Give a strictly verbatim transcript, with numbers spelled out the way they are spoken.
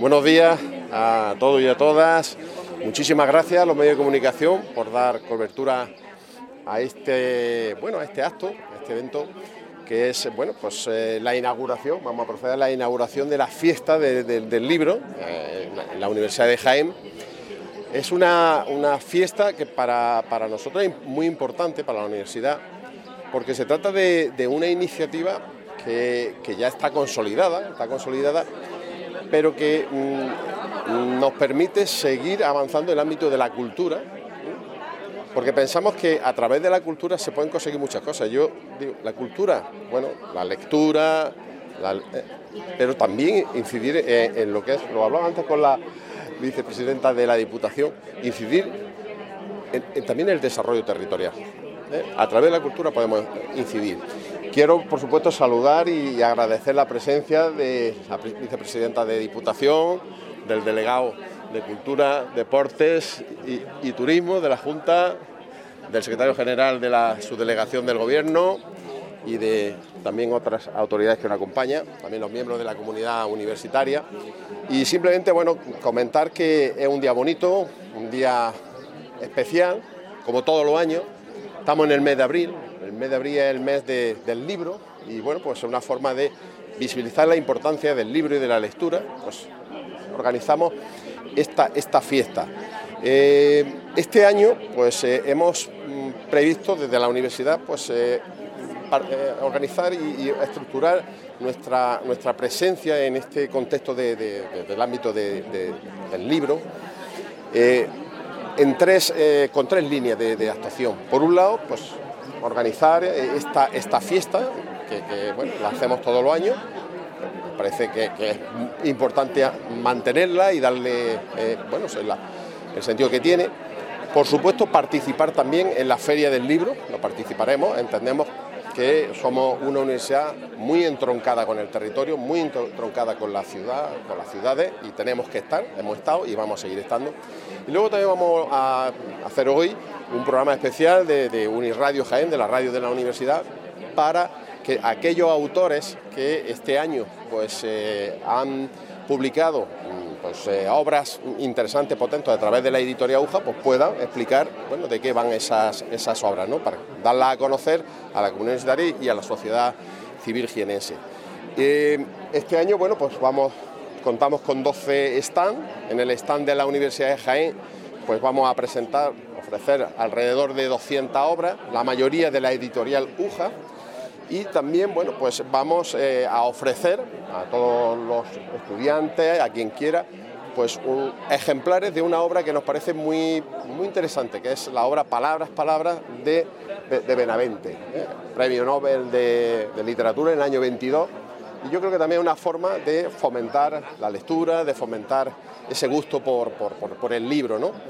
Buenos días a todos y a todas. Muchísimas gracias a los medios de comunicación por dar cobertura a este, bueno, a este acto, a este evento, que es bueno, pues, eh, la inauguración, vamos a proceder a la inauguración de la fiesta de, de, del libro eh, en la Universidad de Jaén. Es una, una fiesta que para, para nosotros es muy importante, para la universidad, porque se trata de, de una iniciativa que, que ya está consolidada, está consolidada, pero que mmm, nos permite seguir avanzando en el ámbito de la cultura, porque pensamos que a través de la cultura se pueden conseguir muchas cosas. Yo digo, la cultura, bueno, la lectura, la, eh, pero también incidir en, en lo que es, lo hablaba antes con la vicepresidenta de la Diputación, incidir en, en, también en el desarrollo territorial. ¿eh? A través de la cultura podemos incidir. Quiero, por supuesto, saludar y agradecer la presencia de la vicepresidenta de Diputación, del delegado de Cultura, Deportes y, y Turismo de la Junta, del secretario general de la subdelegación del Gobierno y de también otras autoridades que nos acompañan, también los miembros de la comunidad universitaria. Y simplemente, bueno, comentar que es un día bonito, un día especial, como todos los años. Estamos en el mes de abril. El mes de abril es el mes de, del libro y bueno, pues es una forma de visibilizar la importancia del libro y de la lectura. Pues organizamos esta, esta fiesta. Eh, este año pues eh, hemos mm, previsto desde la universidad pues eh, para, eh, organizar y, y estructurar nuestra, nuestra presencia en este contexto de, de, de, del ámbito de, de, del libro. Eh, en tres, eh, con tres líneas de, de actuación. Por un lado, pues organizar esta, esta fiesta, que, que bueno, la hacemos todos los años. Me parece que, que es importante mantenerla y darle eh, bueno, la, el sentido que tiene. Por supuesto, participar también en la Feria del Libro, lo participaremos, entendemos que somos una universidad muy entroncada con el territorio, muy entroncada con la ciudad, con las ciudades, y tenemos que estar, hemos estado y vamos a seguir estando. Y luego también vamos a hacer hoy un programa especial de, de Unirradio Jaén, de la radio de la universidad, para que aquellos autores que este año pues, eh, han publicado pues, eh, obras interesantes, potentes a través de la editorial UJA, pues puedan explicar bueno, de qué van esas, esas obras, ¿no? Para darlas a conocer a la comunidad universitaria y a la sociedad civil jienense. Eh, este año bueno, pues vamos, contamos con doce stands. En el stand de la Universidad de Jaén pues vamos a presentar, ofrecer alrededor de doscientas obras, la mayoría de la editorial UJA. Y también bueno, pues vamos eh, a ofrecer a todos los estudiantes, a quien quiera, pues un, ejemplares de una obra que nos parece muy, muy interesante, que es la obra Palabras, Palabras de, de, de Benavente, ¿eh? Premio Nobel de, de Literatura en el año veintidós. Y yo creo que también es una forma de fomentar la lectura, de fomentar ese gusto por, por, por, por el libro, ¿no?